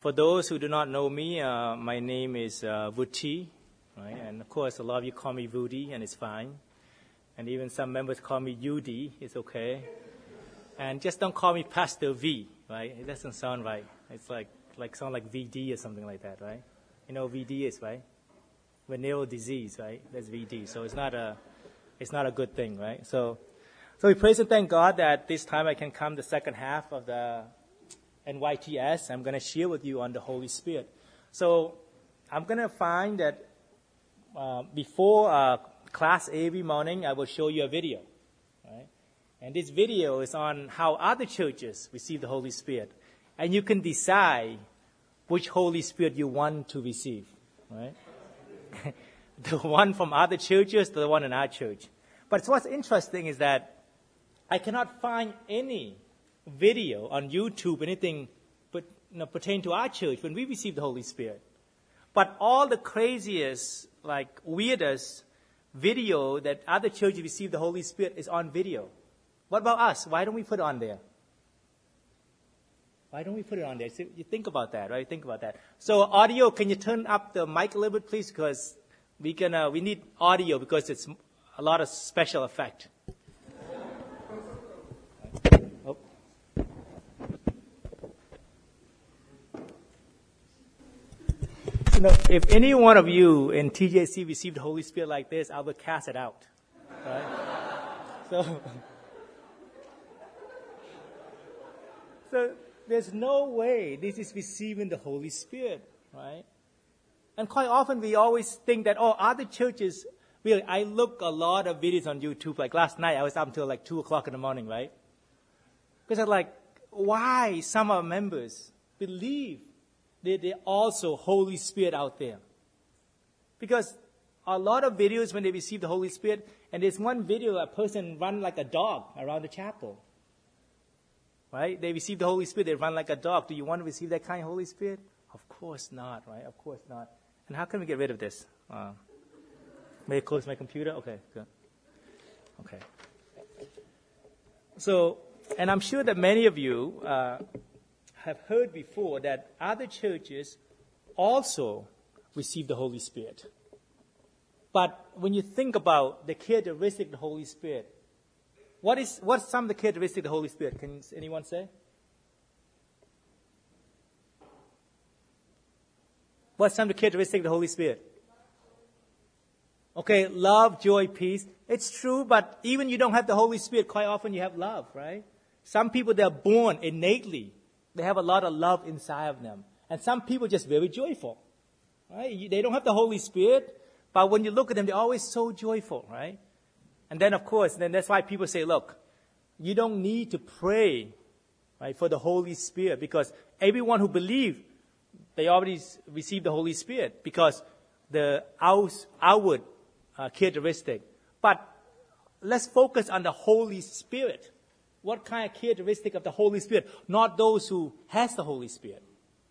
For those who do not know me, my name is Vuti, right? And of course, a lot of you call me Vudi, and it's fine. And even some members call me Yudi, it's okay. And just don't call me Pastor V, right? It doesn't sound right. It's like sound like VD or something like that, right? You know what VD is, right? Venereal disease, right? That's VD. So it's not a good thing, right? So we praise and thank God that this time I can come the second half of the NYTS. I'm going to share with you on the Holy Spirit. So I'm going to find that before class every morning, I will show you a video, right? And this video is on how other churches receive the Holy Spirit. And you can decide which Holy Spirit you want to receive, right? The one from other churches, the one in our church. But what's interesting is that I cannot find any video on YouTube, anything but pertain to our church when we receive the Holy Spirit. But all the craziest, weirdest video that other churches receive the Holy Spirit is on video. What about us? Why don't we put it on there? Why don't we put it on there? So you think about that, right? Think about that. So audio, can you turn up the mic a little bit, please? Because we need audio because it's a lot of special effect. Oh. If any one of you in TJC received the Holy Spirit like this, I will cast it out. Right? So there's no way this is receiving the Holy Spirit, right? And quite often we always think that, other churches, really, I look a lot of videos on YouTube. Like last night, I was up until 2 o'clock in the morning, right? Because I'm why some of our members believe that they're also Holy Spirit out there. Because a lot of videos when they receive the Holy Spirit, and there's one video, a person run like a dog around the chapel. Right? They receive the Holy Spirit, they run like a dog. Do you want to receive that kind of Holy Spirit? Of course not, right? Of course not. And how can we get rid of this? May I close my computer? Okay, good. Okay. So, and I'm sure that many of you have heard before that other churches also receive the Holy Spirit. But when you think about the characteristic of the Holy Spirit, what's some of the characteristics of the Holy Spirit? Can anyone say? What's some of the characteristics of the Holy Spirit? Okay, love, joy, peace. It's true, but even you don't have the Holy Spirit, quite often you have love, right? Some people, they're born innately. They have a lot of love inside of them. And some people are just very joyful, right? They don't have the Holy Spirit, but when you look at them, they're always so joyful, right? And then, of course, that's why people say, look, you don't need to pray, right, for the Holy Spirit, because everyone who believes, they already received the Holy Spirit, because the outward characteristic. But let's focus on the Holy Spirit. What kind of characteristic of the Holy Spirit? Not those who has the Holy Spirit.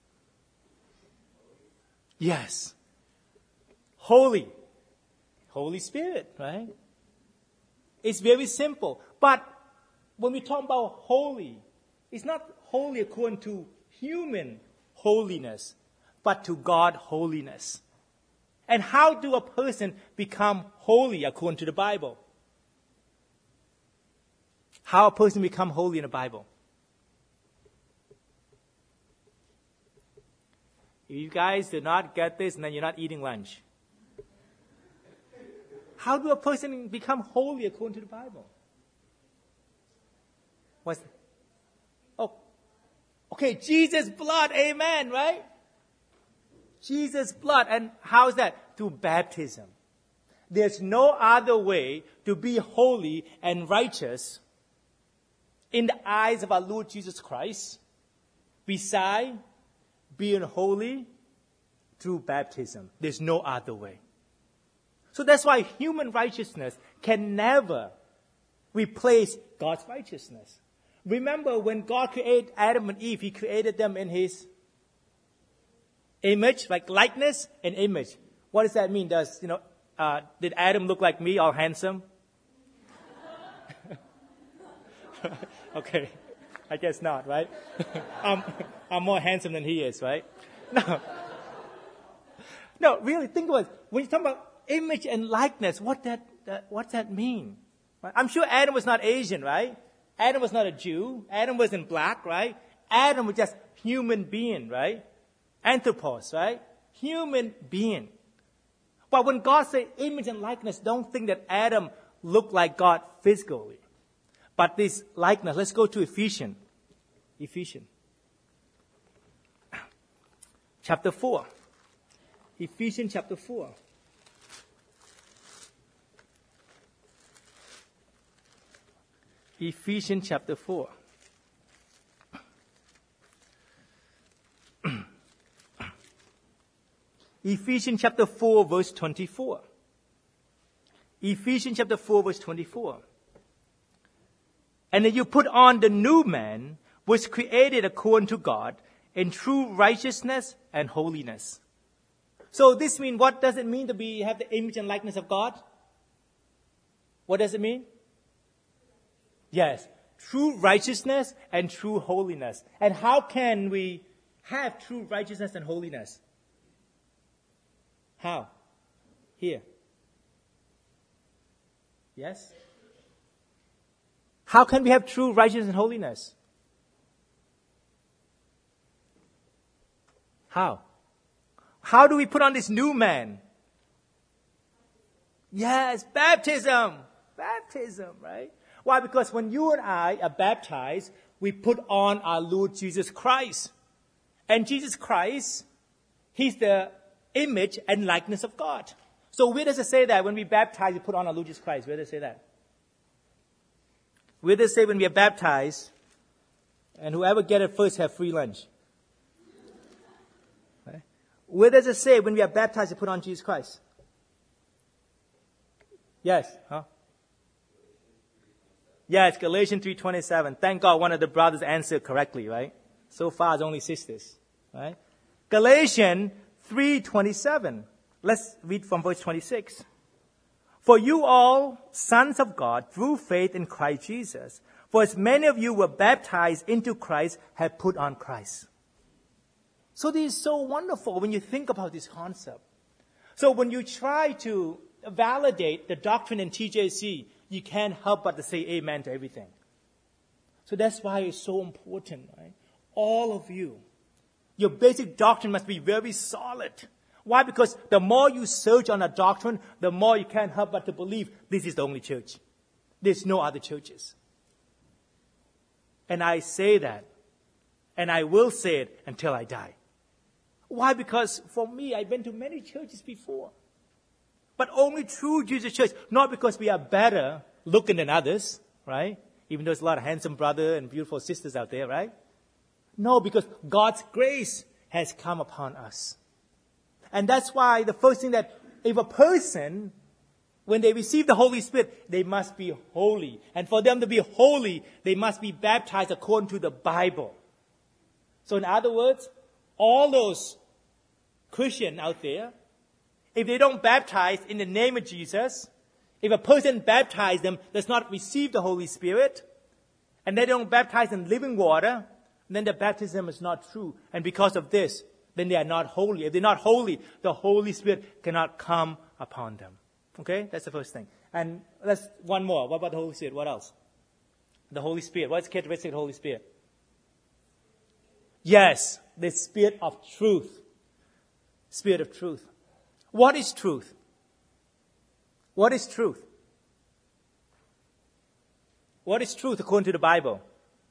Yes. Holy Spirit, right? It's very simple. But when we talk about holy, it's not holy according to human holiness, but to God holiness. And how do a person become holy according to the Bible? How a person become holy in the Bible? If you guys do not get this, then you're not eating lunch. How do a person become holy according to the Bible? Okay, Jesus' blood, amen, right? Jesus' blood, and how is that? Through baptism. There's no other way to be holy and righteous in the eyes of our Lord Jesus Christ beside being holy through baptism. There's no other way. So that's why human righteousness can never replace God's righteousness. Remember, when God created Adam and Eve, He created them in His image, like likeness and image. What does that mean? Did Adam look like me, all handsome? Okay. I guess not, right? I'm more handsome than he is, right? No. No, really, think about it. When you talk about image and likeness, what's that mean? Right? I'm sure Adam was not Asian, right? Adam was not a Jew. Adam wasn't black, right? Adam was just human being, right? Anthropos, right? Human being. But when God says image and likeness, don't think that Adam looked like God physically. But this likeness, let's go to Ephesians. Ephesians. Chapter 4. Ephesians chapter 4. Ephesians chapter 4. Ephesians chapter 4 verse 24. Ephesians chapter 4 verse 24. And then you put on the new man, which created according to God, in true righteousness and holiness. So this means, what does it mean to have the image and likeness of God? What does it mean? Yes, true righteousness and true holiness. And how can we have true righteousness and holiness? How? Here. Yes? How can we have true righteousness and holiness? How? How do we put on this new man? Yes, baptism. Baptism, right? Why? Because when you and I are baptized, we put on our Lord Jesus Christ. And Jesus Christ, He's the image and likeness of God. So where does it say that when we baptize, we put on our Lord Jesus Christ? Where does it say that? Where does it say when we are baptized, and whoever get it first have free lunch? Right? Where does it say when we are baptized, we put on Jesus Christ? Yes, huh? Yes, Galatians 3:27. Thank God one of the brothers answered correctly, right? So far it's only sisters, right? Galatians 3:27. Let's read from verse 26. For you all sons of God through faith in Christ Jesus. For as many of you were baptized into Christ have put on Christ. So this is so wonderful when you think about this concept. So when you try to validate the doctrine in TJC, you can't help but to say amen to everything. So that's why it's so important, right? All of you, your basic doctrine must be very solid. Why? Because the more you search on a doctrine, the more you can't help but to believe this is the only church. There's no other churches. And I say that, and I will say it until I die. Why? Because for me, I've been to many churches before. But only through Jesus Church, not because we are better looking than others, right? Even though there's a lot of handsome brothers and beautiful sisters out there, right? No, because God's grace has come upon us. And that's why the first thing that if a person, when they receive the Holy Spirit, they must be holy. And for them to be holy, they must be baptized according to the Bible. So in other words, all those Christians out there, if they don't baptize in the name of Jesus, if a person baptizes them does not receive the Holy Spirit, and they don't baptize in living water, then the baptism is not true. And because of this, then they are not holy. If they're not holy, the Holy Spirit cannot come upon them. Okay? That's the first thing. And let's one more. What about the Holy Spirit? What else? The Holy Spirit. What's the characteristic of the Holy Spirit? Yes, the Spirit of truth. Spirit of truth. What is truth? What is truth? What is truth according to the Bible?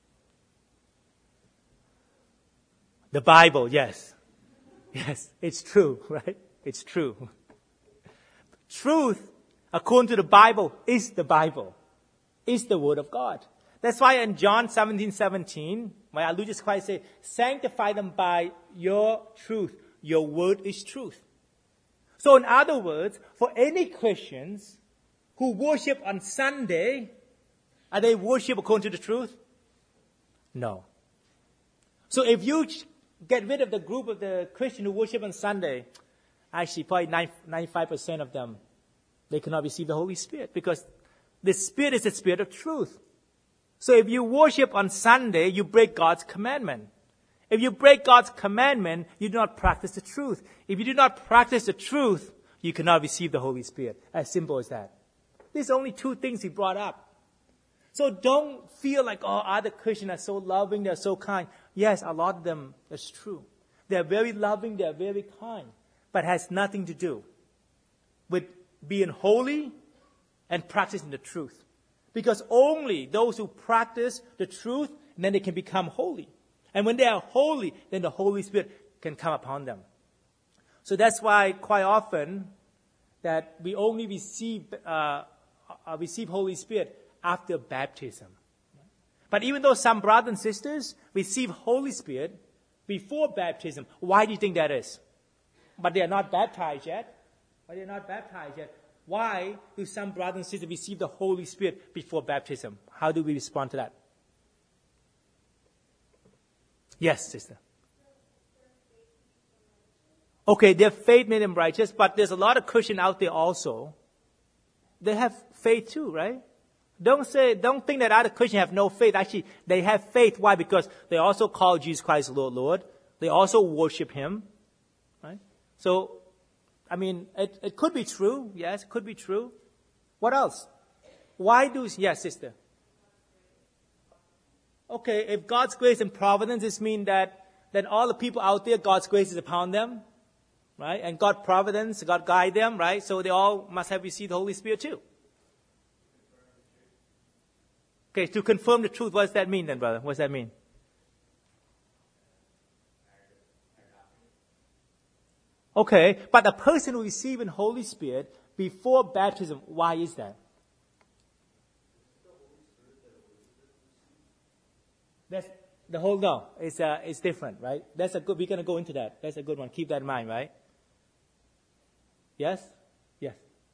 The Bible, yes. Yes, it's true, right? It's true. Truth, according to the Bible, is the Bible. Is the Word of God. That's why in John 17:17, my Lord Jesus Christ said, sanctify them by your truth. Your word is truth. So in other words, for any Christians who worship on Sunday, are they worship according to the truth? No. So if you get rid of the group of the Christians who worship on Sunday, actually probably 95% of them, they cannot receive the Holy Spirit because the Spirit is the Spirit of truth. So if you worship on Sunday, you break God's commandment. If you break God's commandment, you do not practice the truth. If you do not practice the truth, you cannot receive the Holy Spirit. As simple as that. These are only two things he brought up. So don't feel like, oh, other Christians are so loving, they're so kind. Yes, a lot of them, that's true. They're very loving, they're very kind. But has nothing to do with being holy and practicing the truth. Because only those who practice the truth, then they can become holy. And when they are holy, then the Holy Spirit can come upon them. So that's why quite often that we only receive Holy Spirit after baptism. But even though some brothers and sisters receive Holy Spirit before baptism, why do you think that is? But they are not baptized yet. Why do some brothers and sisters receive the Holy Spirit before baptism? How do we respond to that? Yes, sister. Okay, their faith made them righteous, but there's a lot of Christians out there also. They have faith too, right? Don't think that other Christians have no faith. Actually, they have faith. Why? Because they also call Jesus Christ Lord. They also worship Him, right? So, I mean, it could be true. Yes, it could be true. What else? Yes, sister. Okay, if God's grace and providence, this means that then all the people out there, God's grace is upon them, right? And God providence, God guide them, right? So they all must have received the Holy Spirit too. Okay, to confirm the truth, what does that mean then, brother? What does that mean? Okay, but a person who receives the Holy Spirit before baptism, why is that? That's the whole it's different, right? We're going to go into that. That's a good one. Keep that in mind, right? Yes? Yes.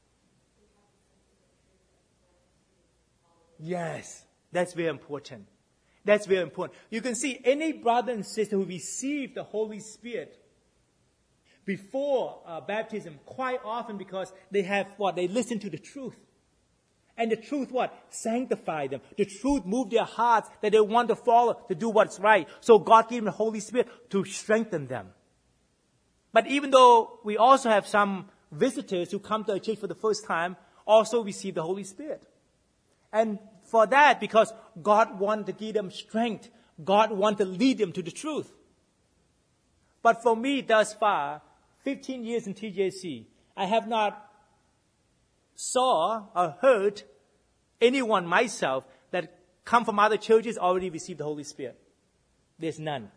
Yes. That's very important. That's very important. You can see any brother and sister who receive the Holy Spirit before baptism quite often because they have They listen to the truth. And the truth sanctify them. The truth move their hearts that they want to follow, to do what's right. So God gave them the Holy Spirit to strengthen them. But even though we also have some visitors who come to our church for the first time, also receive the Holy Spirit. And for that, because God wanted to give them strength, God wanted to lead them to the truth. But for me, thus far, 15 years in TJC, I have not saw or heard anyone myself that come from other churches already received the Holy Spirit. There's none.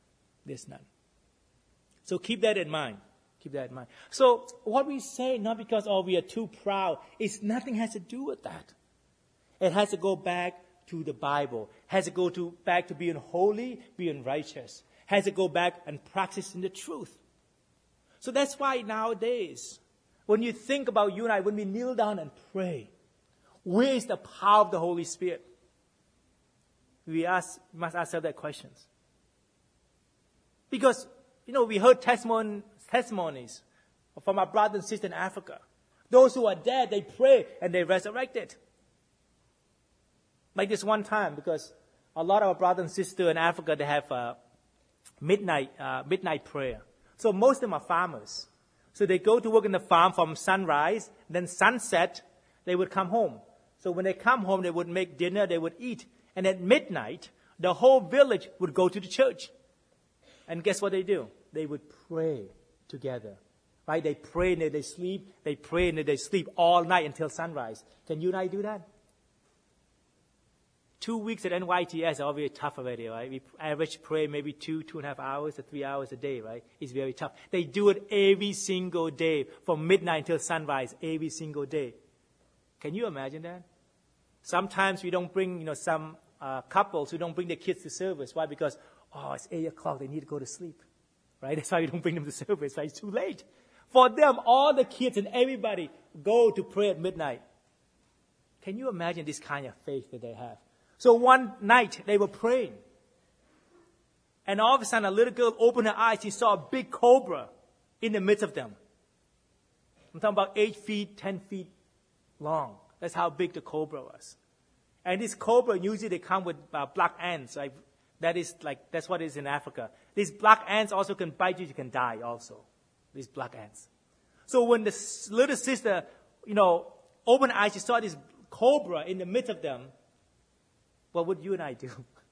So keep that in mind. So what we say, not because we are too proud, nothing has to do with that. It has to go back to the Bible. Has to go back to being holy, being righteous. Has to go back and practicing the truth. So that's why nowadays, when you think about you and I, when we kneel down and pray, where is the power of the Holy Spirit? We must ask ourselves that questions. Because, we heard testimonies from our brothers and sisters in Africa. Those who are dead, they pray and they resurrected. Like this one time, because a lot of our brothers and sisters in Africa, they have midnight prayer. So most of them are farmers. So they go to work in the farm from sunrise, then sunset, they would come home. So when they come home, they would make dinner, they would eat. And at midnight, the whole village would go to the church. And guess what they do? They would pray together. Right? They pray and they sleep. They pray and they sleep all night until sunrise. Can you and I do that? 2 weeks at NYTS are already tough already, right? We average pray maybe 2.5 hours or 3 hours a day, right? It's very tough. They do it every single day, from midnight till sunrise, every single day. Can you imagine that? Sometimes we don't bring, some couples who don't bring their kids to service. Why? Because, it's 8 o'clock, they need to go to sleep, right? That's why we don't bring them to service, right? It's too late. For them, all the kids and everybody go to pray at midnight. Can you imagine this kind of faith that they have? So one night, they were praying. And all of a sudden, a little girl opened her eyes. She saw a big cobra in the midst of them. I'm talking about 8 feet, 10 feet long. That's how big the cobra was. And this cobra, usually they come with black ants. That's what it is in Africa. These black ants also can bite you. You can die also. These black ants. So when the little sister, opened her eyes, she saw this cobra in the midst of them. What would you and I do?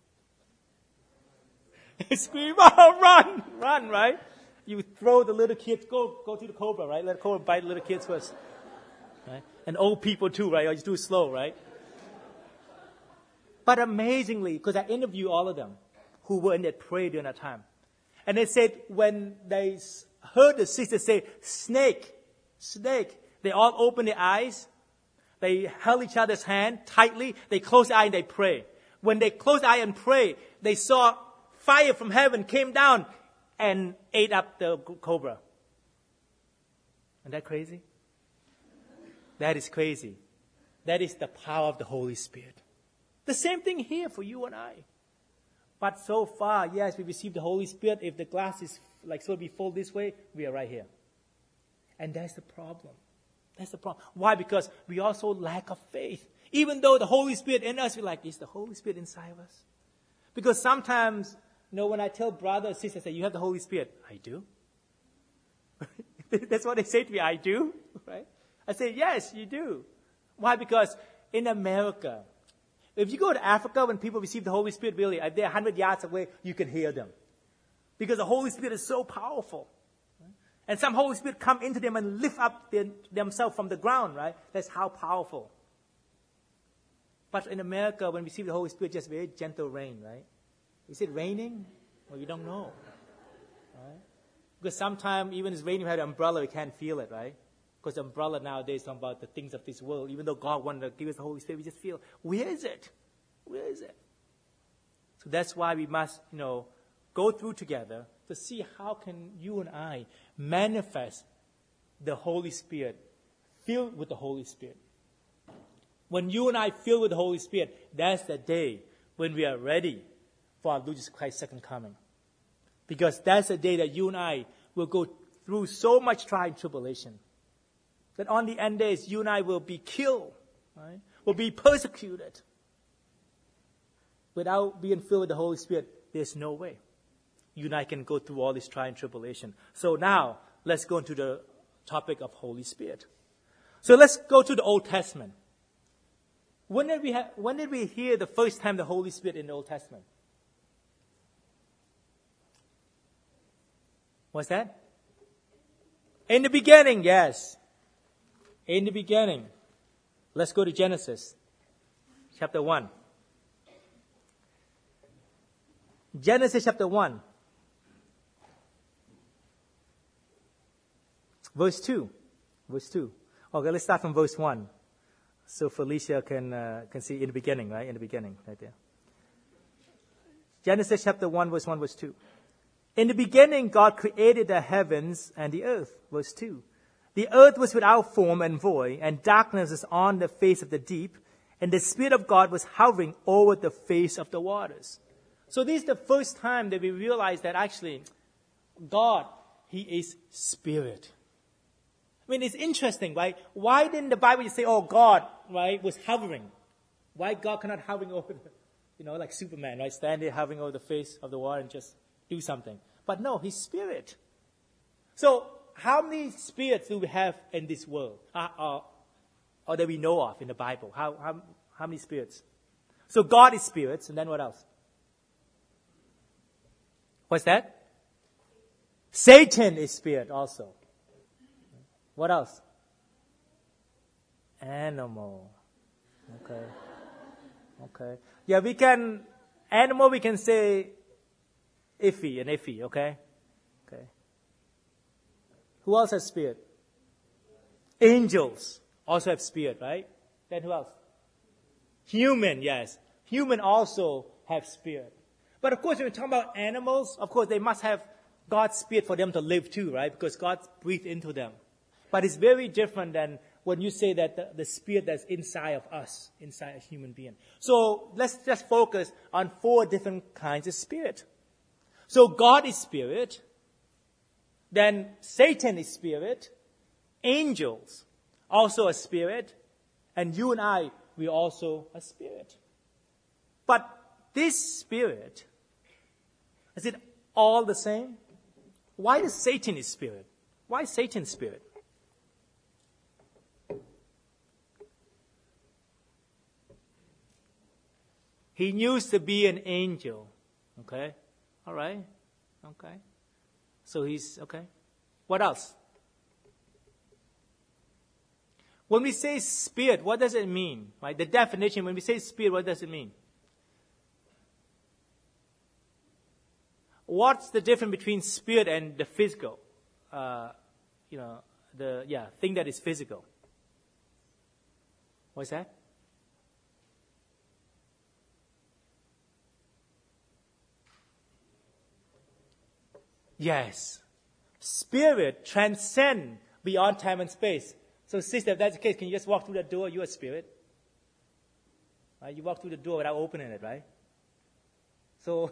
Scream, oh, run, right? You throw the little kids, go to the cobra, right? Let the cobra bite the little kids first. Right? And old people too, right? You just do it slow, right? But amazingly, because I interviewed all of them who were in that prayer during that time. And they said when they heard the sister say, snake, they all opened their eyes. They held each other's hand tightly. They closed their eye and they prayed. When they closed their eye and prayed, they saw fire from heaven came down and ate up the cobra. Isn't that crazy? That is crazy. That is the power of the Holy Spirit. The same thing here for you and I. But so far, yes, we received the Holy Spirit. If the glass is so be full this way, we are right here. And that's the problem. That's the problem. Why? Because we also lack of faith. Even though the Holy Spirit in us, we're like, is the Holy Spirit inside of us? Because sometimes, when I tell brothers or sisters that you have the Holy Spirit, I do. That's what they say to me, I do. Right? I say, yes, you do. Why? Because in America, if you go to Africa, when people receive the Holy Spirit, really, if they're 100 yards away, you can hear them. Because the Holy Spirit is so powerful. And some Holy Spirit come into them and lift up themselves from the ground, right? That's how powerful. But in America, when we receive the Holy Spirit, just very gentle rain, right? Is it raining? Well, you don't know. Right? Because sometimes, even if it's raining, you have an umbrella, you can't feel it, right? Because the umbrella nowadays is about the things of this world. Even though God wanted to give us the Holy Spirit, we just feel, where is it? Where is it? So that's why we must, go through together to see how can you and I manifest the Holy Spirit, filled with the Holy Spirit. When you and I filled with the Holy Spirit, that's the day when we are ready for our Lord Jesus Christ's second coming. Because that's the day that you and I will go through so much trial and tribulation that on the end days, you and I will be killed, right? Will be persecuted. Without being filled with the Holy Spirit, there's no way you and I can go through all this trial and tribulation. So now, let's go into the topic of Holy Spirit. So let's go to the Old Testament. When did we hear the first time the Holy Spirit in the Old Testament? What's that? In the beginning, yes. In the beginning. Let's go to Genesis, chapter 1. Genesis chapter 1. Verse 2. Okay, let's start from verse 1. So Felicia can see in the beginning, right? In the beginning, right there. Genesis chapter 1, verse 1, verse 2. In the beginning, God created the heavens and the earth. Verse 2. The earth was without form and void, and darkness was on the face of the deep, and the Spirit of God was hovering over the face of the waters. So this is the first time that we realize that actually God, He is Spirit. I mean, it's interesting, right? Why didn't the Bible just say, God, right, was hovering? Why God cannot hovering over, like Superman, right? Stand there hovering over the face of the water and just do something. But no, He's Spirit. So how many spirits do we have in this world? Or that we know of in the Bible? How many spirits? So God is spirits, and then what else? What's that? Satan is spirit also. What else? Animal. Okay. Yeah, we can say iffy, okay? Okay. Who else has spirit? Angels also have spirit, right? Then who else? Human, yes. Human also have spirit. But of course, when we talk about animals, of course, they must have God's spirit for them to live too, right? Because God breathed into them. But it's very different than when you say that the spirit that's inside of us, inside a human being. So let's just focus on 4 different kinds of spirit. So God is spirit. Then Satan is spirit. Angels also a spirit. And you and I, we also a spirit. But this spirit, is it all the same? Why is Satan his spirit? Why is Satan spirit? He used to be an angel. Okay? All right? Okay. So he's, okay. What else? When we say spirit, what does it mean? Right? The definition, when we say spirit, what does it mean? What's the difference between spirit and the physical? Thing that is physical. What's that? Yes. Spirit transcend beyond time and space. So sister, if that's the case, can you just walk through the door? You're a spirit. Right? You walk through the door without opening it, right? So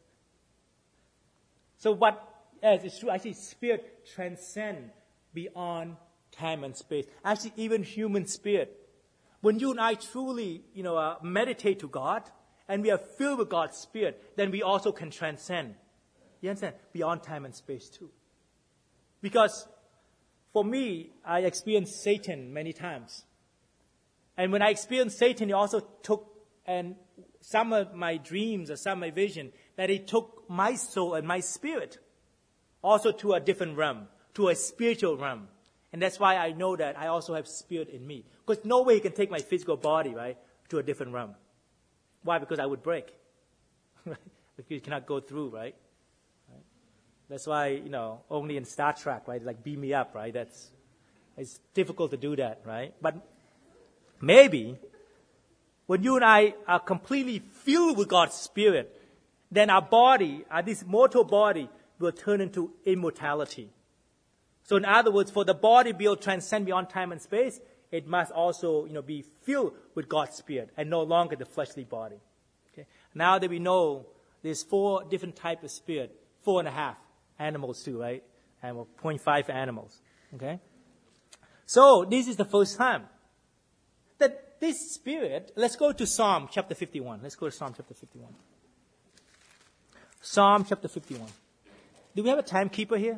yes, it's true. Actually, spirit transcend beyond time and space. Actually, even human spirit. When you and I truly, meditate to God, and we are filled with God's spirit, then we also can transcend. You understand? Beyond time and space too. Because for me, I experienced Satan many times. And when I experienced Satan, he also took, and some of my dreams or some of my vision, that he took my soul and my spirit also to a different realm, to a spiritual realm. And that's why I know that I also have spirit in me. Because no way he can take my physical body, right, to a different realm. Why? Because I would break. Because you cannot go through, right? That's why, only in Star Trek, right, like beam me up, right? It's difficult to do that, right? But maybe when you and I are completely filled with God's Spirit, then our body, this mortal body, will turn into immortality. So in other words, for the body to be able to transcend beyond time and space, it must also, be filled with God's Spirit and no longer the fleshly body. Okay? Now that we know there's 4 different types of spirit, 4.5 animals too, right? And 0.5 animals. Okay? So this is the first time that this spirit, let's go to Psalm chapter 51. Let's go to Psalm chapter 51. Psalm chapter 51. Do we have a timekeeper here?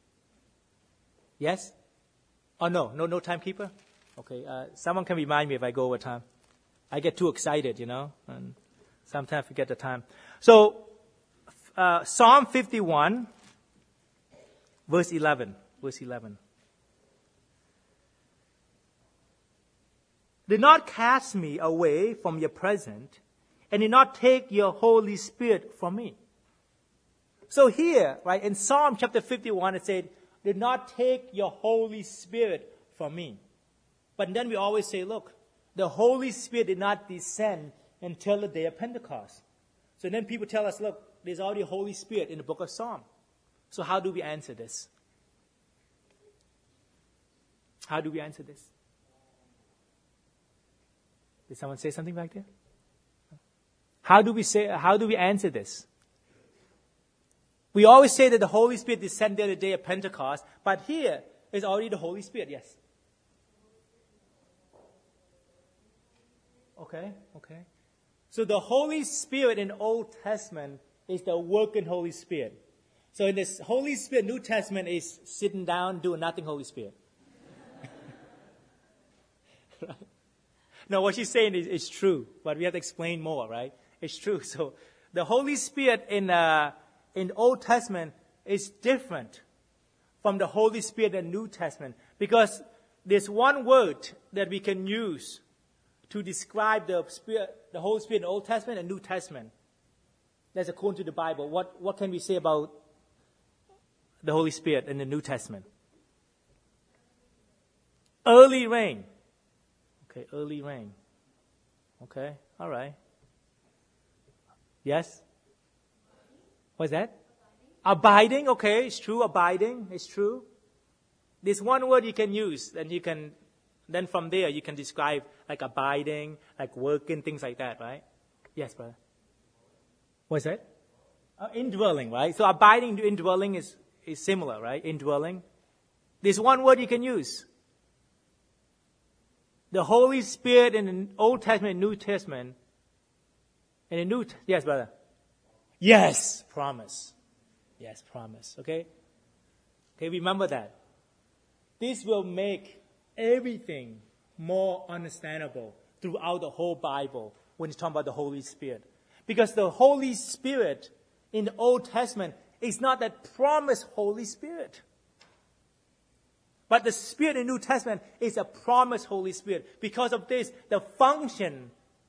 Yes? Oh, no timekeeper? Okay, someone can remind me if I go over time. I get too excited, and sometimes I forget the time. So, Psalm 51, verse 11. Do not cast me away from your presence, and do not take your Holy Spirit from me. So here, right, in Psalm chapter 51, it said, do not take your Holy Spirit from me. But then we always say, look, the Holy Spirit did not descend until the day of Pentecost. So then people tell us, look, there's already a Holy Spirit in the book of Psalm. So how do we answer this? How do we answer this? Did someone say something back there? How do we answer this? We always say that the Holy Spirit descended the day of Pentecost, but here is already the Holy Spirit, yes. Okay. So the Holy Spirit in the Old Testament is the working Holy Spirit. So in this Holy Spirit, New Testament is sitting down, doing nothing, Holy Spirit. Right? No, what she's saying is true, but we have to explain more, right? It's true. So the Holy Spirit in the Old Testament is different from the Holy Spirit in the New Testament because there's one word that we can use to describe the Holy Spirit in the Old Testament and New Testament. That's according to the Bible. What can we say about the Holy Spirit in the New Testament? Early rain. Okay, early rain. Okay, all right. Yes? What's that? Abiding, okay, it's true, abiding, it's true. There's one word you can use, and then from there you can describe like abiding, like working, things like that, right? Yes, brother. What's that? Indwelling, right? So abiding to indwelling is similar, right? Indwelling. There's one word you can use. The Holy Spirit in the Old Testament and New Testament In the New, yes, brother. Yes, promise. Yes, promise. Okay? Okay, remember that. This will make everything more understandable throughout the whole Bible when it's talking about the Holy Spirit. Because the Holy Spirit in the Old Testament is not that promised Holy Spirit. But the Spirit in the New Testament is a promised Holy Spirit. Because of this, the function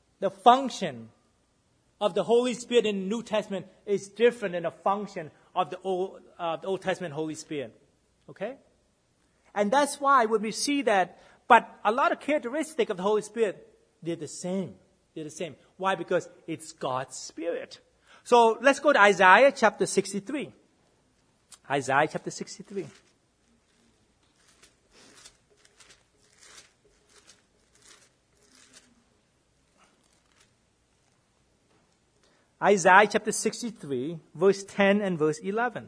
of the Holy Spirit in the New Testament is different than the function of the Old Testament Holy Spirit. Okay? And that's why when we see that, but a lot of characteristics of the Holy Spirit, they're the same. They're the same. Why? Because it's God's Spirit. So let's go to Isaiah chapter 63. Isaiah chapter 63. Isaiah chapter 63, verse 10 and verse 11.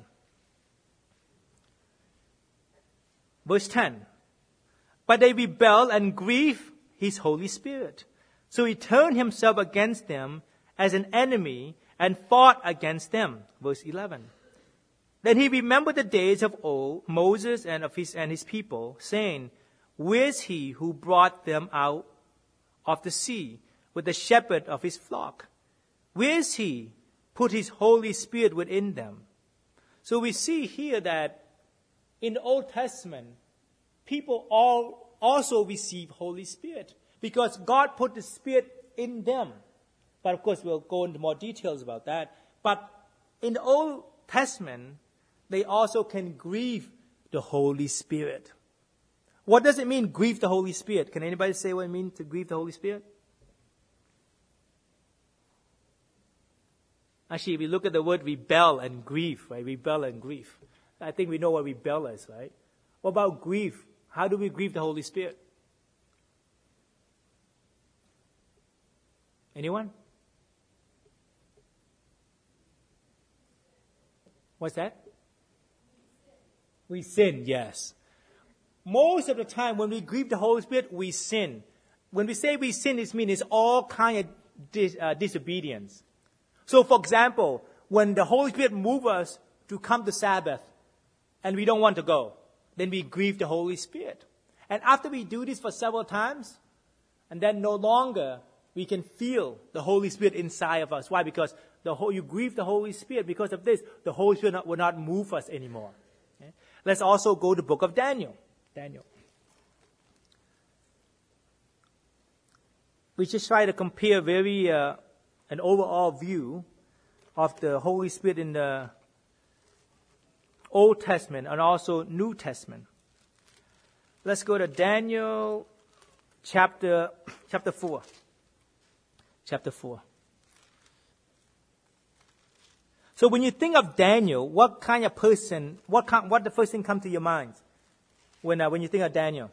Verse 10. But they rebelled and grieved his Holy Spirit. So he turned himself against them as an enemy and fought against them. Verse 11. Then he remembered the days of old, Moses and his people, saying, Where is he who brought them out of the sea with the shepherd of his flock? Where is he put his Holy Spirit within them? So we see here that in the Old Testament, people all also receive Holy Spirit because God put the Spirit in them. But of course, we'll go into more details about that. But in the Old Testament, they also can grieve the Holy Spirit. What does it mean, grieve the Holy Spirit? Can anybody say what it means to grieve the Holy Spirit? Actually, if we look at the word rebel and grieve, right? Rebel and grieve. I think we know what rebel is, right? What about grieve? How do we grieve the Holy Spirit? Anyone? What's that? We sin, yes. Most of the time when we grieve the Holy Spirit, we sin. When we say we sin, it means it's all kind of disobedience. So, for example, when the Holy Spirit moves us to come to Sabbath and we don't want to go, then we grieve the Holy Spirit. And after we do this for several times, and then no longer we can feel the Holy Spirit inside of us. Why? Because you grieve the Holy Spirit. Because of this, the Holy Spirit will not move us anymore. Okay? Let's also go to the book of Daniel. We just try to compare an overall view of the Holy Spirit in the Old Testament and also New Testament. Let's go to Daniel chapter 4. Chapter 4. So when you think of Daniel, what kind of person, what the first thing comes to your mind when you think of Daniel?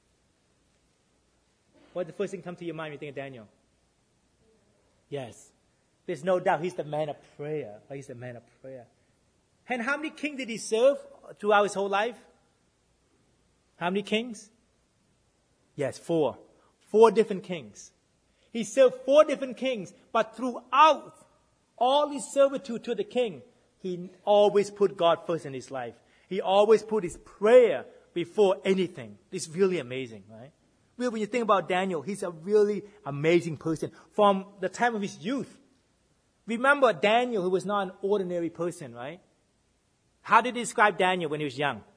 What the first thing comes to your mind when you think of Daniel? Yes. There's no doubt he's the man of prayer. He's the man of prayer. And how many kings did he serve throughout his whole life? How many kings? Yes, 4. 4 different kings. He served 4 different kings, but throughout all his servitude to the king, he always put God first in his life. He always put his prayer before anything. It's really amazing, right? Well, when you think about Daniel, he's a really amazing person from the time of his youth. Remember Daniel, who was not an ordinary person, right? How did he describe Daniel when he was young?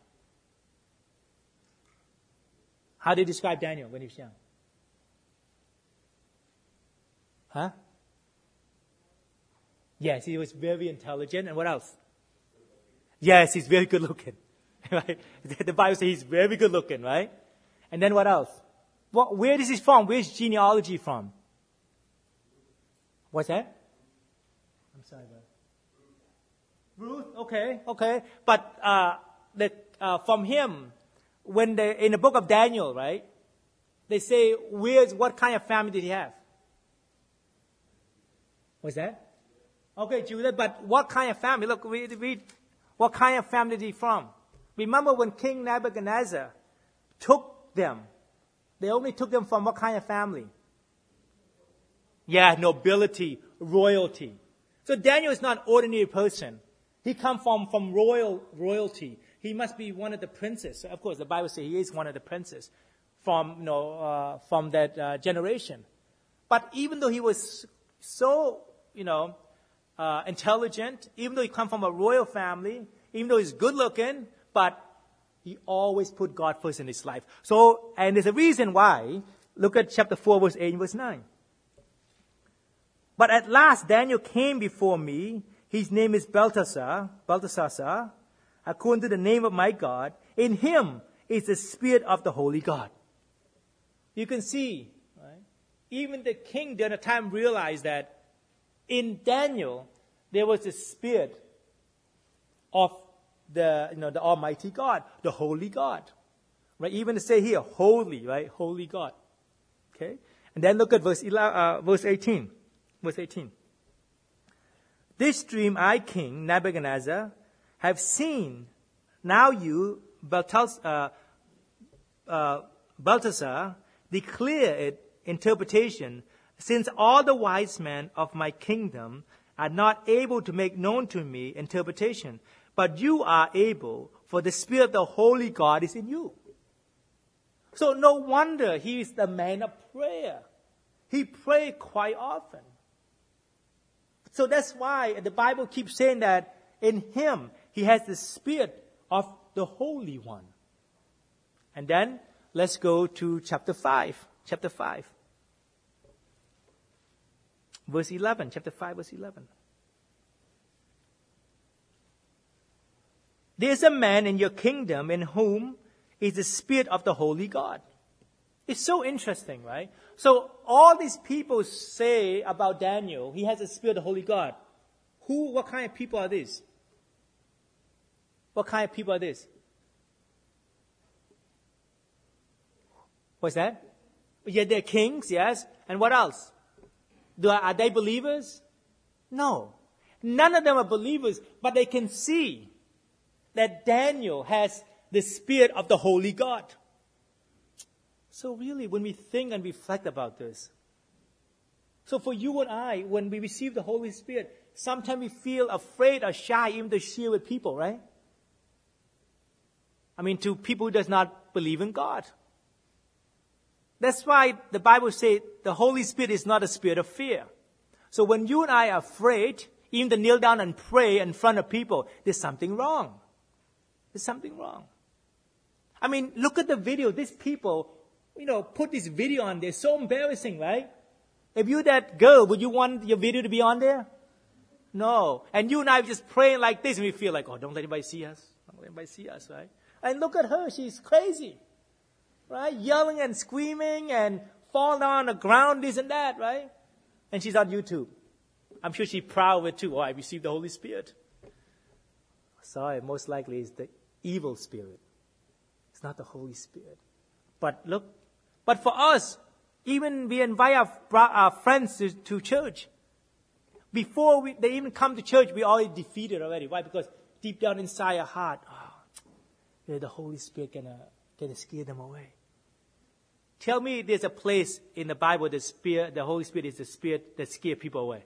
How did he describe Daniel when he was young? Huh? Yes, he was very intelligent. And what else? Yes, he's very good looking. Right? The Bible says he's very good looking, right? And then what else? Where is he from? Where's genealogy from? What's that? I'm sorry, brother. Ruth, okay. But from him, in the book of Daniel, right? They say, what kind of family did he have? What's that? Okay, Judah, but what kind of family? Look, read. What kind of family did he from? Remember when King Nebuchadnezzar took them, they only took them from what kind of family? Yeah, nobility, royalty. So Daniel is not an ordinary person. He comes from royalty. He must be one of the princes. Of course, the Bible says he is one of the princes from that generation. But even though he was so, intelligent, even though he comes from a royal family, even though he's good looking, but he always put God first in his life. So, and there's a reason why. Look at chapter 4, verse 8 and verse 9. But at last Daniel came before me. His name is Belteshazzar, according to the name of my God. In him is the spirit of the holy God. You can see, right? Even the king during the time realized that in Daniel there was the spirit of the Almighty God, the holy God. Right? Even to say here, holy, right? Holy God. Okay? And then look at verse 18. Verse 18. This dream I, King Nebuchadnezzar, have seen. Now you, Belteshazzar, declare it interpretation, since all the wise men of my kingdom are not able to make known to me interpretation. But you are able, for the Spirit of the Holy God is in you. So no wonder he is the man of prayer. He prayed quite often. So that's why the Bible keeps saying that in him, he has the Spirit of the Holy One. And then, let's go to chapter 5. Chapter 5. Verse 11. Chapter 5, verse 11. There is a man in your kingdom in whom is the Spirit of the Holy God. It's so interesting, right? So all these people say about Daniel, he has the Spirit of the Holy God. What kind of people are these? What kind of people are these? What's that? Yeah, they're kings, yes. And what else? Are they believers? No. None of them are believers, but they can see that Daniel has the Spirit of the Holy God. So really, when we think and reflect about this, so for you and I, when we receive the Holy Spirit, sometimes we feel afraid or shy even to share with people, right? I mean, to people who does not believe in God. That's why the Bible says the Holy Spirit is not a spirit of fear. So when you and I are afraid, even to kneel down and pray in front of people, there's something wrong. There's something wrong. I mean, look at the video. These people, put this video on there. So embarrassing, right? If you're that girl, would you want your video to be on there? No. And you and I are just praying like this, and we feel like, oh, don't let anybody see us. Don't let anybody see us, right? And look at her. She's crazy, right? Yelling and screaming and falling on the ground, this and that, right? And she's on YouTube. I'm sure she's proud of it too. Oh, I received the Holy Spirit. Sorry, most likely it's the evil spirit. It's not the Holy Spirit. But look, but for us, even we invite our friends to church. Before they even come to church, we already defeated already. Why? Because deep down inside our heart, the Holy Spirit gonna scare them away. Tell me there's a place in the Bible the Holy Spirit is the Spirit that scares people away.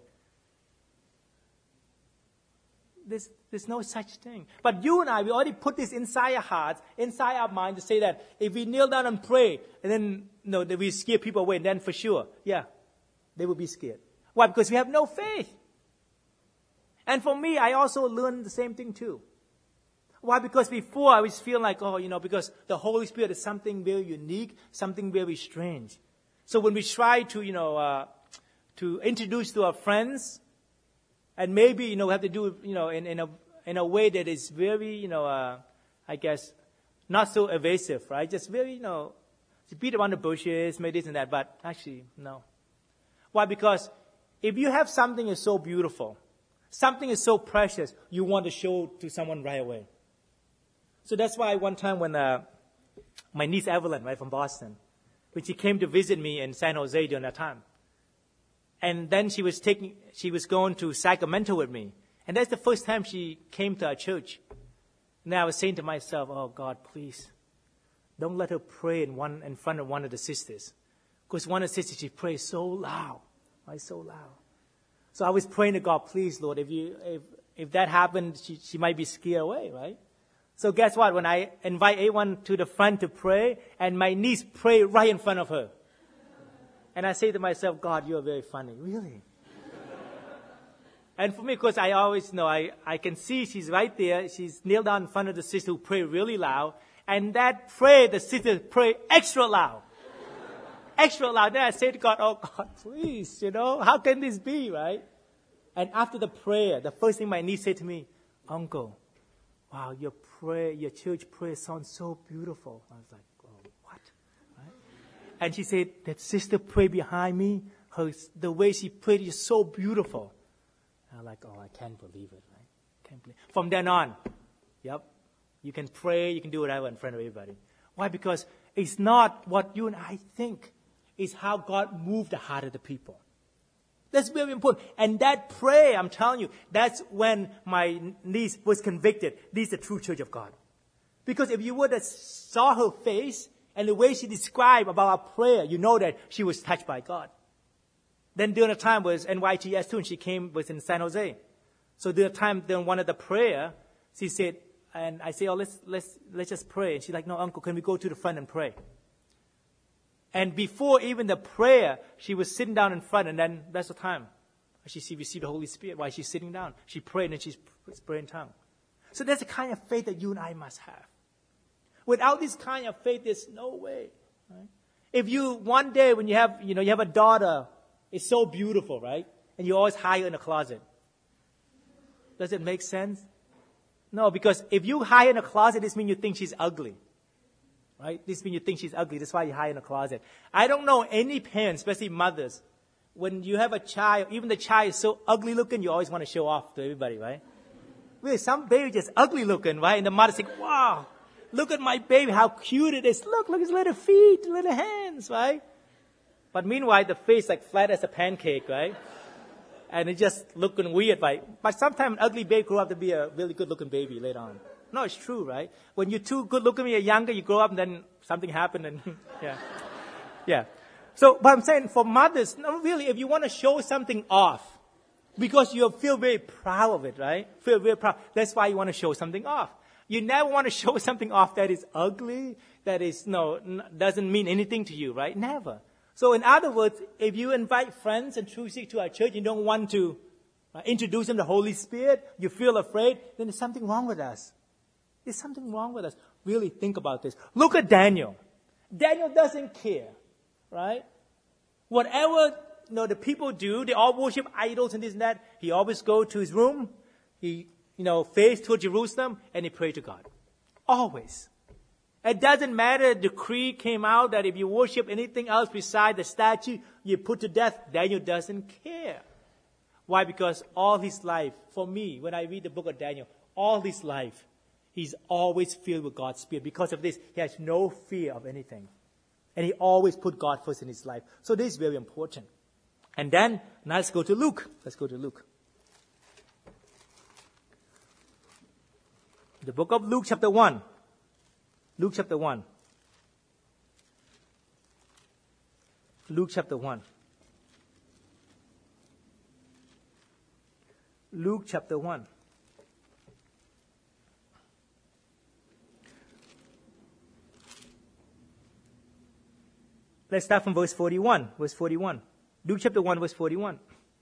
There's no such thing. But you and I, we already put this inside our hearts, inside our mind to say that if we kneel down and pray, and then, that we scare people away, then for sure, they will be scared. Why? Because we have no faith. And for me, I also learned the same thing too. Why? Because before I was feeling like, because the Holy Spirit is something very unique, something very strange. So when we try to introduce to our friends, and maybe, we have to do it, in a way that is very, I guess, not so evasive, right? Just very, to beat around the bushes, maybe this and that, but actually, no. Why? Because if you have something is so beautiful, something is so precious, you want to show to someone right away. So that's why one time when my niece Evelyn, right, from Boston, when she came to visit me in San Jose during that time, and then she was going to Sacramento with me. And that's the first time she came to our church. And I was saying to myself, oh God, please, don't let her pray in front of one of the sisters. Because one of the sisters, she prays so loud. Right, so loud. So I was praying to God, please, Lord, if that happened, she might be scared away, right? So guess what? When I invite A1 to the front to pray, and my niece prayed right in front of her. And I say to myself, God, you are very funny. Really? And for me, because I always know, I can see she's right there. She's kneeled down in front of the sister who prayed really loud. And that prayer, the sister prayed extra loud. Extra loud. Then I say to God, oh God, please, how can this be, right? And after the prayer, the first thing my niece said to me, Uncle, wow, your church prayer sounds so beautiful. I was like, oh, what? Right? And she said, that sister prayed behind me. The way she prayed is so beautiful. And I'm like, oh, I can't believe it, right? Can't believe. From then on, you can pray, you can do whatever in front of everybody. Why? Because it's not what you and I think. It's how God moved the heart of the people. That's very important. And that prayer, I'm telling you, that's when my niece was convicted. This is the true church of God. Because if you would have saw her face and the way she described about our prayer, you know that she was touched by God. Then during the time was NYTS too, and she was in San Jose. So during one of the prayer, she said, and I say, oh, let's just pray. And she's like, no, Uncle, can we go to the front and pray? And before even the prayer, she was sitting down in front, and then that's the time she received the Holy Spirit while she's sitting down. She prayed, and she's praying in tongue. So that's the kind of faith that you and I must have. Without this kind of faith, there's no way. Right? If you, one day when you have a daughter, it's so beautiful, right? And you always hide her in a closet. Does it make sense? No, because if you hide in a closet, this means you think she's ugly. Right? This means you think she's ugly. That's why you hide in a closet. I don't know any parents, especially mothers, when you have a child, even the child is so ugly looking, you always want to show off to everybody, right? Really, some baby just ugly looking, right? And the mother's like, wow, look at my baby, how cute it is. Look his little feet, little hands, right? But meanwhile, the face like flat as a pancake, right? And it's just looking weird, right? But sometimes an ugly baby grow up to be a really good looking baby later on. No, it's true, right? When you're too good looking when you're younger, you grow up and then something happened and yeah. So, but I'm saying for mothers, no, really, if you want to show something off, because you feel very proud of it, right? Feel very proud. That's why you want to show something off. You never want to show something off that is ugly, that is, doesn't mean anything to you, right? Never. So in other words, if you invite friends and True Seek to our church, you don't want to introduce them to the Holy Spirit, you feel afraid, then there's something wrong with us. There's something wrong with us. Really think about this. Look at Daniel. Daniel doesn't care, right? Whatever the people do, they all worship idols and this and that. He always go to his room. He face toward Jerusalem and he pray to God. Always. It doesn't matter. The decree came out that if you worship anything else besides the statue, you put to death. Daniel doesn't care. Why? Because all his life, for me, when I read the book of Daniel, all his life, he's always filled with God's Spirit. Because of this, he has no fear of anything. And he always put God first in his life. So this is very important. And then, now let's go to Luke. Let's go to Luke. The book of Luke chapter 1. Luke chapter 1. Luke chapter 1. Luke chapter 1. Let's start from verse 41. Verse 41. Luke chapter 1, verse 41.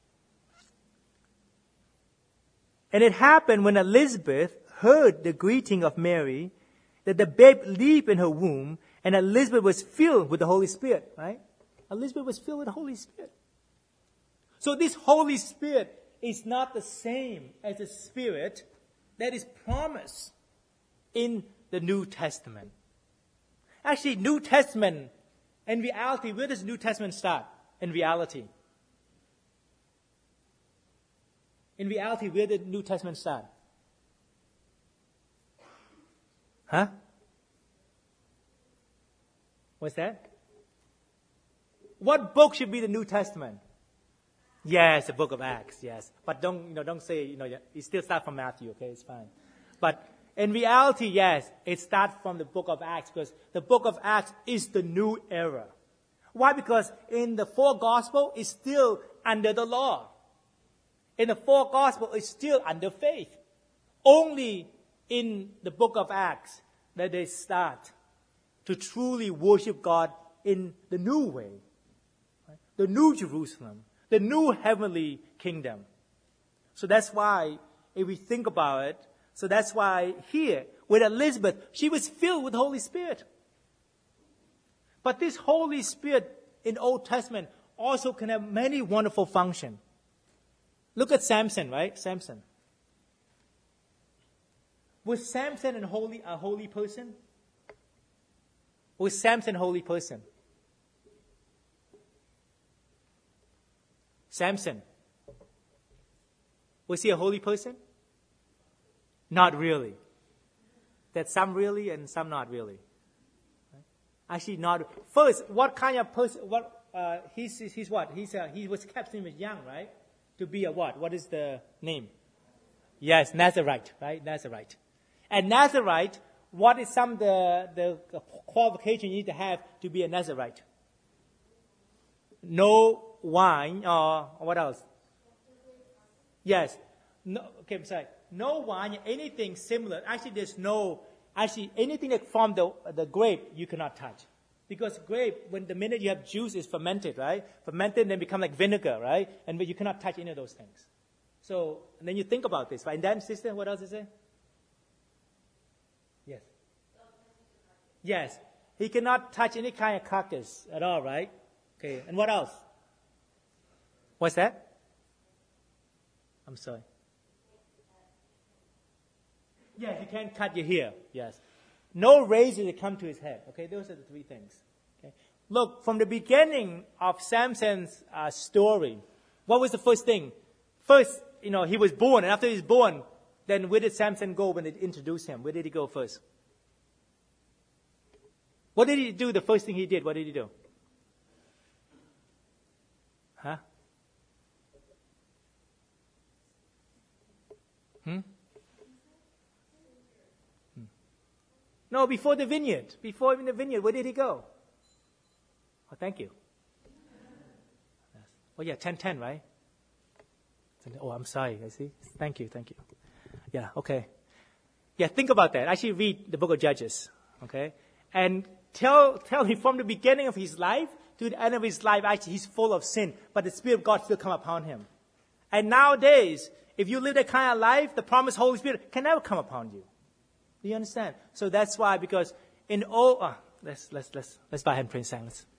And it happened when Elizabeth heard the greeting of Mary that the babe leaped in her womb, and Elizabeth was filled with the Holy Spirit, right? Elizabeth was filled with the Holy Spirit. So this Holy Spirit is not the same as the Spirit that is promised in the New Testament. Actually, New Testament, in reality, where does New Testament start? In reality. In reality, where did New Testament start? Huh? What's that? What book should be the New Testament? Yes, the book of Acts, yes. But don't say, you still start from Matthew, okay? It's fine. But in reality, yes, it starts from the book of Acts because the book of Acts is the new era. Why? Because in the four gospel, it's still under the law. in the four Gospels is still under faith. Only in the book of Acts that they start to truly worship God in the new way, right? The new Jerusalem, the new heavenly kingdom. So that's why, if we think about it, so that's why here, with Elizabeth, she was filled with the Holy Spirit. But this Holy Spirit in Old Testament also can have many wonderful functions. Look at Samson, right? Samson. Was Samson a holy person? Was Samson a holy person? Samson. Was he a holy person? Not really. That some really and some not really. Actually, not. First, what kind of person? He's what? He was kept when he was young, right? To be a what? What is the name? Yes, Nazarite, right? Nazarite. And Nazarite, what is some the qualification you need to have to be a Nazarite? No wine or what else? Yes. No. Okay, I'm sorry. No wine, anything similar. Actually, anything that from the grape you cannot touch. Because grape, when the minute you have juice, is fermented, right? Fermented and then become like vinegar, right? And you cannot touch any of those things. So, and then you think about this, right? And then, sister, what else is it? Yes. Yes. He cannot touch any kind of carcass at all, right? Okay. And what else? What's that? I'm sorry. Yes, you can't cut your hair. Yes. No razor to come to his head. Okay, those are the three things. Okay. Look, from the beginning of Samson's story, what was the first thing? First, he was born, and after he was born, then where did Samson go when they introduced him? Where did he go first? What did he do? The first thing he did, what did he do? Huh? No, before the vineyard. Before in the vineyard, where did he go? Oh, thank you. Yes. Oh, yeah, 10:10, right? Oh, I'm sorry. I see. Thank you. Yeah, okay. Yeah, think about that. Actually read the book of Judges, okay? And tell him from the beginning of his life to the end of his life, actually, he's full of sin, but the Spirit of God still come upon him. And nowadays, if you live that kind of life, the promised Holy Spirit can never come upon you. Do you understand? So that's why, because in all, let's bow and pray in silence.